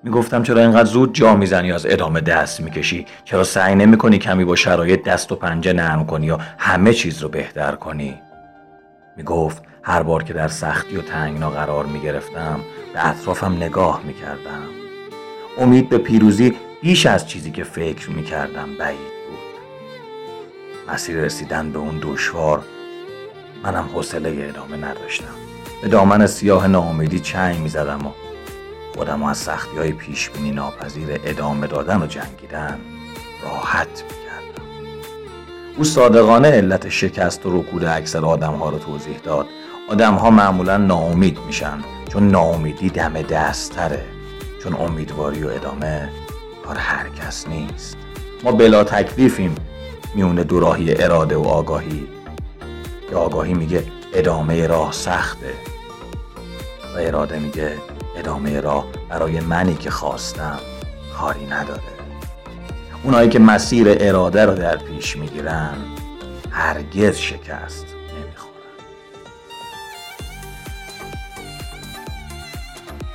میگفتم چرا اینقدر زود جا میزنی، از ادامه دست میکشی؟ چرا سعی نمیکنی کمی با شرایط دست و پنجه نرم کنی یا همه چیز رو بهتر کنی؟ میگفت هر بار که در سختی و تنگنا قرار میگرفتم به اطرافم نگاه میکردم. امید به پیروزی بیش از چیزی که فکر میکردم بعید بود. مسیر رسیدن به اون دشوار، منم حوصله ادامه نداشتم. به دامن سیاه ناامیدی چنگ میزدم و خودم از سختی‌های پیشبینی ناپذیر ادامه دادن و جنگیدن راحت میکردم. او صادقانه علت شکست و رکود اکثر آدم‌ها رو توضیح داد. آدم‌ها معمولاً ناامید میشن چون ناامیدی دم دست تره، چون امیدواری و ادامه کار هر کس نیست. ما بلا تکلیفیم میون دوراهی اراده و آگاهی، که آگاهی میگه ادامه راه سخته و اراده میگه ادامه راه برای منی که خواستم کاری نداره. اونایی که مسیر اراده رو در پیش میگیرن هرگز شکست نمیخورن.